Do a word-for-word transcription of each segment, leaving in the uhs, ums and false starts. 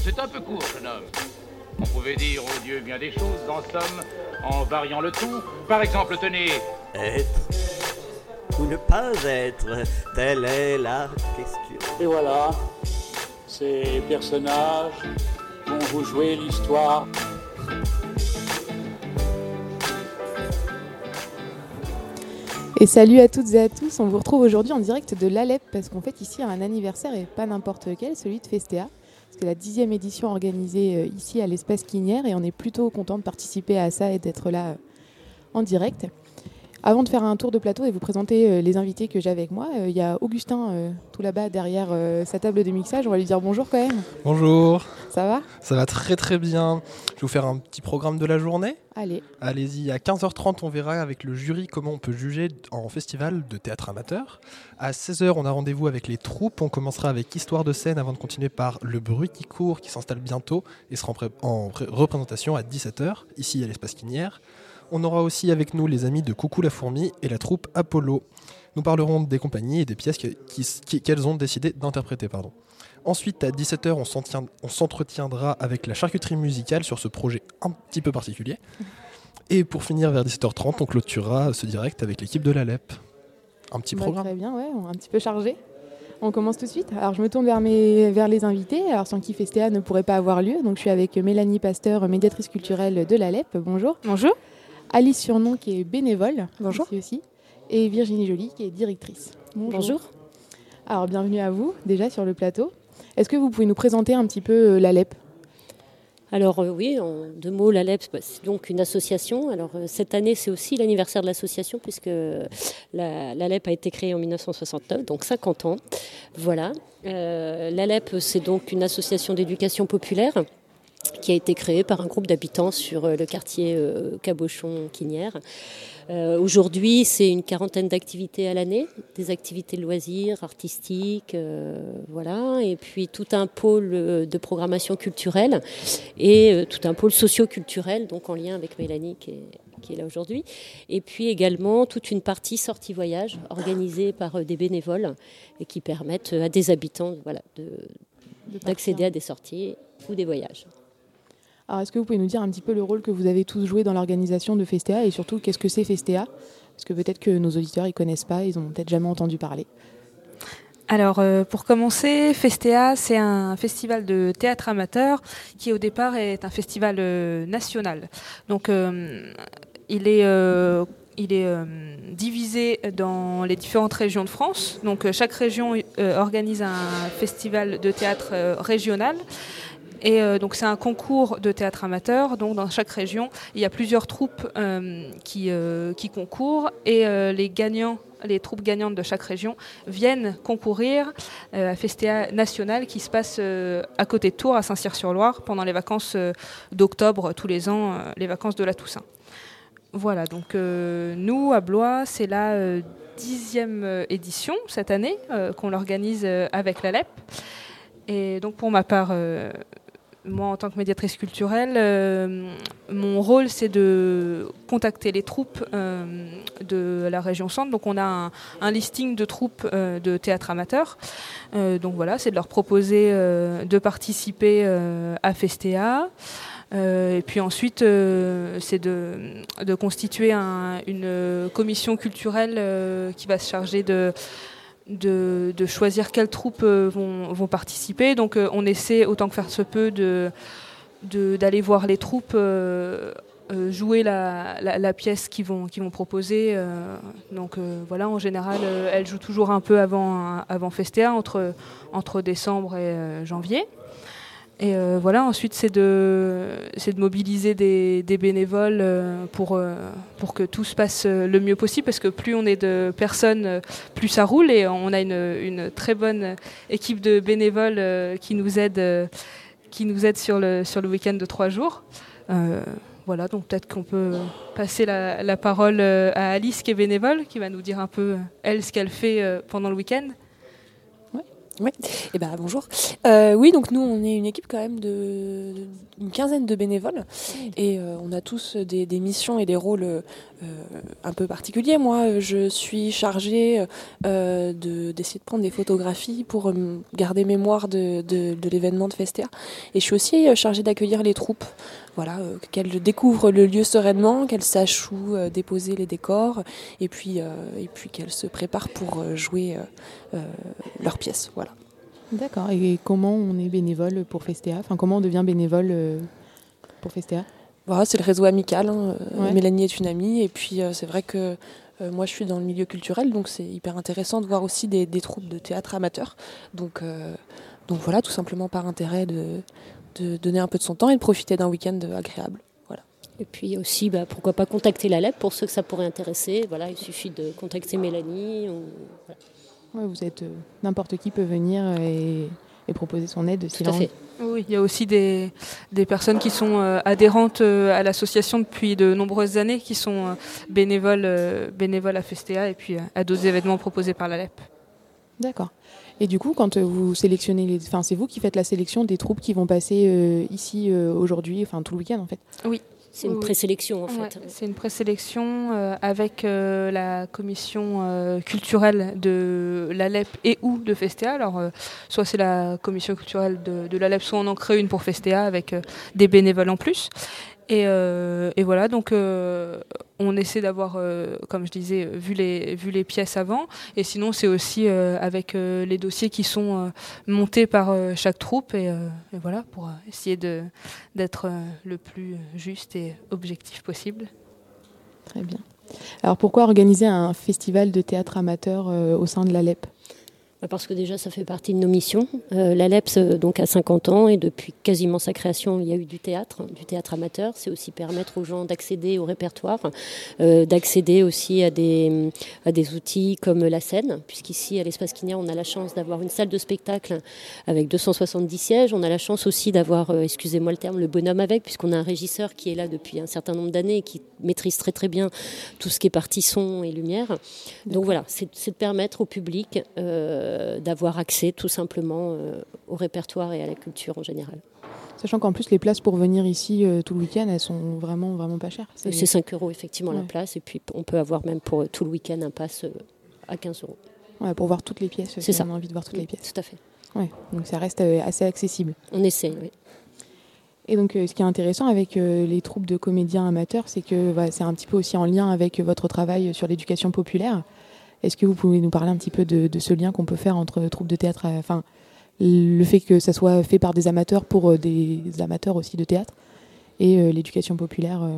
c'est un peu court, jeune homme. On pouvait dire au Dieu bien des choses, en somme, en variant le tout. Par exemple, tenez... Être ou ne pas être, telle est la question. Et voilà, ces personnages vont vous jouer l'histoire. Et salut à toutes et à tous, on vous retrouve aujourd'hui en direct de l'Alep parce qu'en fait ici il y a un anniversaire et pas n'importe lequel, celui de Festea. C'est la dixième édition organisée ici à l'espace Quinière et on est plutôt content de participer à ça et d'être là en direct. Avant de faire un tour de plateau et vous présenter les invités que j'ai avec moi, il y a Augustin tout là-bas derrière sa table de mixage. On va lui dire bonjour quand même. Bonjour. Ça va ? Ça va très très bien. Je vais vous faire un petit programme de la journée. Allez. Allez-y, à quinze heures trente, on verra avec le jury comment on peut juger en festival de théâtre amateur. À seize heures, on a rendez-vous avec les troupes. On commencera avec Histoire de scène avant de continuer par Le bruit qui court qui s'installe bientôt et sera en, pré- en pré- représentation à dix-sept heures, ici à l'espace Quinière. On aura aussi avec nous les amis de Coucou la fourmi et la troupe Apollo. Nous parlerons des compagnies et des pièces qui, qui, qu'elles ont décidé d'interpréter. Pardon. Ensuite, à dix-sept heures, on, s'entient, on s'entretiendra avec la charcuterie musicale sur ce projet un petit peu particulier. Et pour finir, vers dix-sept heures trente, on clôturera ce direct avec l'équipe de l'Alep. Un petit bah, programme. Très bien, ouais, un petit peu chargé. On commence tout de suite. Alors je me tourne vers, mes, vers les invités, alors sans qui Festea ne pourrait pas avoir lieu. Donc je suis avec Mélanie Pasteur, médiatrice culturelle de l'Alep. Bonjour. Bonjour. Alice Surnon qui est bénévole. Bonjour. Ici aussi. Et Virginie Joly qui est directrice. Bonjour. Bonjour. Alors bienvenue à vous déjà sur le plateau. Est-ce que vous pouvez nous présenter un petit peu l'Alep ? Alors euh, oui, en deux mots, l'Alep, c'est donc une association. Alors euh, cette année, c'est aussi l'anniversaire de l'association puisque la, l'Alep a été créée en dix-neuf cent soixante-neuf, donc cinquante ans. Voilà. Euh, L'Alep, c'est donc une association d'éducation populaire qui a été créée par un groupe d'habitants sur le quartier euh, Cabochon-Quinière. Euh, aujourd'hui, c'est une quarantaine d'activités à l'année, des activités de loisirs, artistiques, euh, voilà, et puis tout un pôle de programmation culturelle et euh, tout un pôle socio-culturel, donc en lien avec Mélanie qui est, qui est là aujourd'hui. Et puis également toute une partie sortie-voyage organisée par euh, des bénévoles et qui permettent à des habitants voilà, de, d'accéder à des sorties ou des voyages. Alors, est-ce que vous pouvez nous dire un petit peu le rôle que vous avez tous joué dans l'organisation de Festea et surtout, qu'est-ce que c'est Festea ? Parce que peut-être que nos auditeurs ne connaissent pas, ils n'ont peut-être jamais entendu parler. Alors, euh, pour commencer, Festea, c'est un festival de théâtre amateur qui, au départ, est un festival euh, national. Donc, euh, il est... Euh, Il est euh, divisé dans les différentes régions de France. Donc, euh, chaque région euh, organise un festival de théâtre euh, régional. Et euh, donc c'est un concours de théâtre amateur. Donc dans chaque région, il y a plusieurs troupes euh, qui, euh, qui concourent et euh, les gagnants, les troupes gagnantes de chaque région viennent concourir euh, à Festea national qui se passe euh, à côté de Tours, à Saint-Cyr-sur-Loire, pendant les vacances euh, d'octobre tous les ans, euh, les vacances de la Toussaint. Voilà, donc euh, nous à Blois, c'est la euh, dixième euh, édition cette année euh, qu'on l'organise euh, avec l'Alep. Et donc pour ma part, euh, moi en tant que médiatrice culturelle, euh, mon rôle c'est de contacter les troupes euh, de la région centre. Donc on a un, un listing de troupes euh, de théâtre amateur. Euh, donc voilà, c'est de leur proposer euh, de participer euh, à Festea. Euh, et puis ensuite, euh, c'est de, de constituer un, une commission culturelle euh, qui va se charger de De, de choisir quelles troupes euh, vont, vont participer. Donc euh, on essaie autant que faire se peut de, de, d'aller voir les troupes euh, euh, jouer la, la, la pièce qu'ils vont, qu'ils vont proposer. Euh, donc euh, voilà, en général, euh, elles jouent toujours un peu avant, avant Festea, entre, entre décembre et euh, janvier. Et euh, voilà, ensuite c'est de, c'est de mobiliser des, des bénévoles euh, pour, euh, pour que tout se passe le mieux possible, parce que plus on est de personnes, plus ça roule, et on a une, une très bonne équipe de bénévoles euh, qui nous aide, euh, qui nous aide sur le, sur le week-end de trois jours. Euh, voilà, donc peut-être qu'on peut passer la, la parole à Alice qui est bénévole, qui va nous dire un peu, elle, ce qu'elle fait pendant le week-end. Oui, et ben bonjour. Euh, oui, donc nous on est une équipe quand même de une quinzaine de bénévoles et euh, on a tous des, des missions et des rôles euh, euh, un peu particulier. Moi, je suis chargée euh, de, d'essayer de prendre des photographies pour euh, garder mémoire de, de, de l'événement de Festea. Et je suis aussi euh, chargée d'accueillir les troupes. Voilà, euh, qu'elles découvrent le lieu sereinement, qu'elles sachent où euh, déposer les décors, et puis, euh, et puis qu'elles se préparent pour euh, jouer euh, euh, leurs pièces. Voilà. D'accord. Et comment on est bénévole pour Festea ? Enfin, comment on devient bénévole euh, pour Festea ? Voilà, c'est le réseau amical. Hein. Ouais. Mélanie est une amie, et puis euh, c'est vrai que euh, moi je suis dans le milieu culturel, donc c'est hyper intéressant de voir aussi des, des troupes de théâtre amateurs. Donc, euh, donc voilà, tout simplement par intérêt de, de donner un peu de son temps et de profiter d'un week-end agréable. Voilà. Et puis aussi, bah, pourquoi pas contacter la L E P pour ceux que ça pourrait intéresser. Voilà, il suffit de contacter Mélanie. Ou... Voilà. Ouais, vous êtes euh, n'importe qui peut venir et, et proposer son aide. Tout à fait. Oui, il y a aussi des, des personnes qui sont euh, adhérentes euh, à l'association depuis de nombreuses années, qui sont euh, bénévoles, euh, bénévoles à Festea et puis euh, à d'autres événements proposés par la L E P. D'accord. Et du coup, quand vous sélectionnez les... Enfin, c'est vous qui faites la sélection des troupes qui vont passer euh, ici euh, aujourd'hui, enfin tout le week-end en fait. Oui. C'est une oui. présélection en Ouais, fait. c'est une présélection euh, avec euh, la commission euh, culturelle de l'A L E P et ou de Festea. Alors, euh, soit c'est la commission culturelle de, de l'A L E P, soit on en crée une pour Festea avec euh, des bénévoles en plus. Et, euh, et voilà, donc euh, on essaie d'avoir, euh, comme je disais, vu les, vu les pièces avant. Et sinon, c'est aussi euh, avec euh, les dossiers qui sont euh, montés par euh, chaque troupe. Et, euh, et voilà, pour euh, essayer de, d'être euh, le plus juste et objectif possible. Très bien. Alors pourquoi organiser un festival de théâtre amateur euh, au sein de l'A L E P ? Parce que déjà, ça fait partie de nos missions. Euh, L'A L E P S donc, a cinquante ans et depuis quasiment sa création, il y a eu du théâtre, du théâtre amateur. C'est aussi permettre aux gens d'accéder au répertoire, euh, d'accéder aussi à des, à des outils comme la scène, puisqu'ici, à l'Espace Quignard, on a la chance d'avoir une salle de spectacle avec deux cent soixante-dix sièges. On a la chance aussi d'avoir, euh, excusez-moi le terme, le bonhomme avec, puisqu'on a un régisseur qui est là depuis un certain nombre d'années et qui maîtrise très très bien tout ce qui est partie son et lumière. Donc D'accord. voilà, c'est, c'est de permettre au public euh, d'avoir accès tout simplement euh, au répertoire et à la culture en général. Sachant qu'en plus les places pour venir ici euh, tout le week-end, elles sont vraiment vraiment pas chères. C'est, c'est cinq euros effectivement ouais. la place et puis on peut avoir même pour tout le week-end un pass euh, à quinze euros. Ouais, pour voir toutes les pièces, c'est si ça. on a envie de voir toutes oui, les pièces. Tout à fait. Ouais, donc ça reste euh, assez accessible. On essaie, oui. Et donc euh, ce qui est intéressant avec euh, les troupes de comédiens amateurs, c'est que bah, c'est un petit peu aussi en lien avec votre travail sur l'éducation populaire. Est-ce que vous pouvez nous parler un petit peu de, de ce lien qu'on peut faire entre troupes de théâtre, enfin le fait que ça soit fait par des amateurs pour euh, des amateurs aussi de théâtre et euh, l'éducation populaire euh...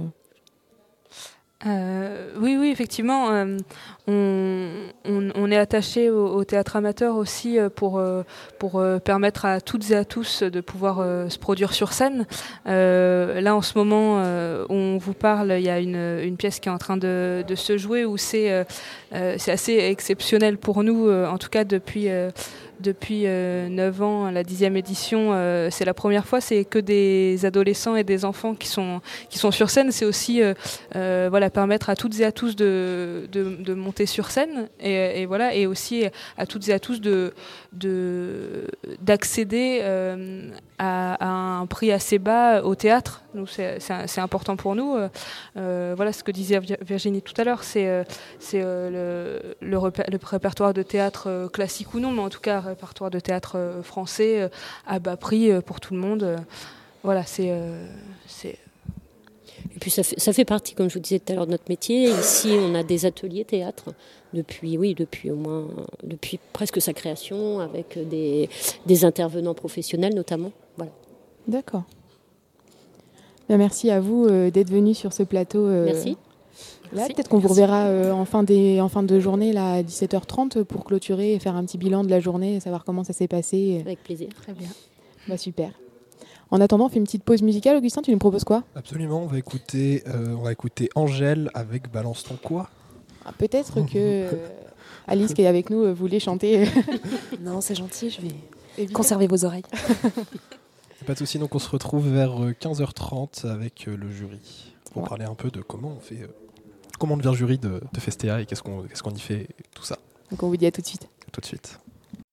Euh, oui, oui, effectivement, euh, on, on, on est attaché au, au théâtre amateur aussi pour, euh, pour euh, permettre à toutes et à tous de pouvoir euh, se produire sur scène. Euh, là, en ce moment, euh, on vous parle, il y a une, une pièce qui est en train de, de se jouer où c'est, euh, euh, c'est assez exceptionnel pour nous, euh, en tout cas depuis... Euh, Depuis euh, neuf ans, la dixième édition, euh, c'est la première fois, c'est que des adolescents et des enfants qui sont, qui sont sur scène. C'est aussi euh, euh, voilà, permettre à toutes et à tous de, de, de monter sur scène et, et, voilà, et aussi à toutes et à tous de, de, d'accéder euh, à, à un prix assez bas au théâtre. Donc c'est, c'est, c'est important pour nous. Euh, voilà ce que disait Virginie tout à l'heure, c'est, c'est euh, le, le, repé- le répertoire de théâtre euh, classique ou non, mais en tout cas répertoire de théâtre euh, français euh, à bas prix euh, pour tout le monde. Euh, voilà, c'est, euh, c'est... Et puis ça fait, ça fait partie, comme je vous disais tout à l'heure, de notre métier. Ici, on a des ateliers théâtre depuis, oui, depuis au moins, depuis presque sa création, avec des, des intervenants professionnels notamment. Voilà. D'accord. Bien, merci à vous euh, d'être venus sur ce plateau. Euh, merci. Là, merci. peut-être qu'on merci. vous reverra euh, en, fin des, en fin de journée là, à dix-sept heures trente pour clôturer et faire un petit bilan de la journée, savoir comment ça s'est passé. Avec plaisir. Très bien. Bah, super. En attendant, on fait une petite pause musicale. Augustin, tu nous proposes quoi ? Absolument, on va écouter, euh, on va écouter Angèle avec Balance ton quoi. Ah, peut-être que euh, Alice, qui est avec nous, euh, voulait chanter. Non, c'est gentil, je vais Évidemment. conserver vos oreilles. Pas de souci, donc on se retrouve vers quinze heures trente avec euh, le jury pour Ouais. parler un peu de comment on fait, euh, comment on devient jury de, de Festea et qu'est-ce qu'on, qu'est-ce qu'on y fait, et tout ça. Donc on vous dit à tout de suite. À tout de suite.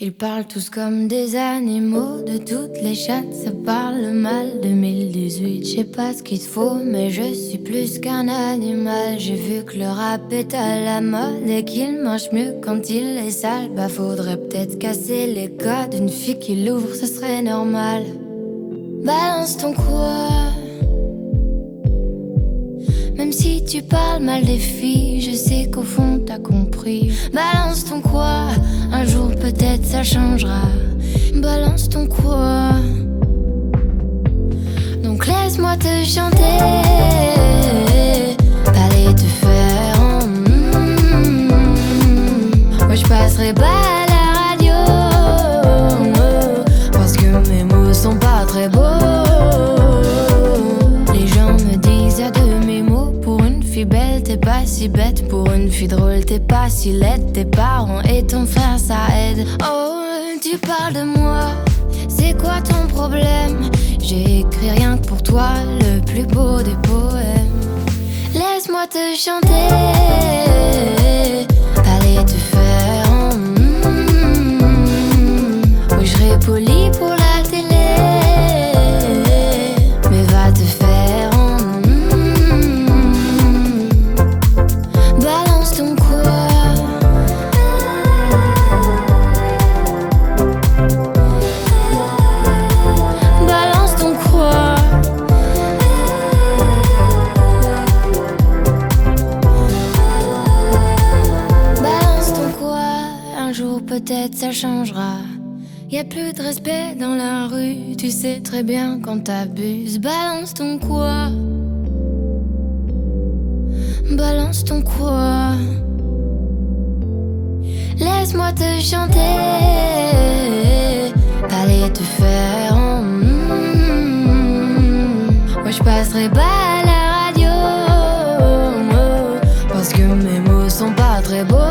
Ils parlent tous comme des animaux, de toutes les chattes, ça parle mal. deux mille dix-huit, je sais pas ce qu'il te faut, mais je suis plus qu'un animal. J'ai vu que le rap est à la mode et qu'il mange mieux quand il est sale. Bah faudrait peut-être casser les codes, une fille qui l'ouvre, ce serait normal. Balance ton quoi. Même si tu parles mal des filles, je sais qu'au fond t'as compris. Balance ton quoi, un jour peut-être ça changera. Balance ton quoi. Donc laisse-moi te chanter, t'allais te faire en mm, moi je passerai pas à la radio, parce que mes mots sont pas très beaux. Les gens me disent y'a de mes mots. Pour une fille belle, t'es pas si bête. Pour une fille drôle, t'es pas si laide. Tes parents et ton frère, ça aide. Oh, tu parles de moi, c'est quoi ton problème? J'ai écrit rien que pour toi, le plus beau des poèmes. Laisse-moi te chanter, t'allais te faire en mm, oui, je serai poli pour la télé, mais va te faire en mm, balance ton quoi. Balance ton quoi. Balance ton quoi. Un jour peut-être ça changera. Y'a plus de respect dans la rue, tu sais très bien quand t'abuses. Balance ton quoi. Balance ton quoi. Laisse-moi te chanter, t'allais te faire en mm, moi je passerai pas à la radio, parce que mes mots sont pas très beaux.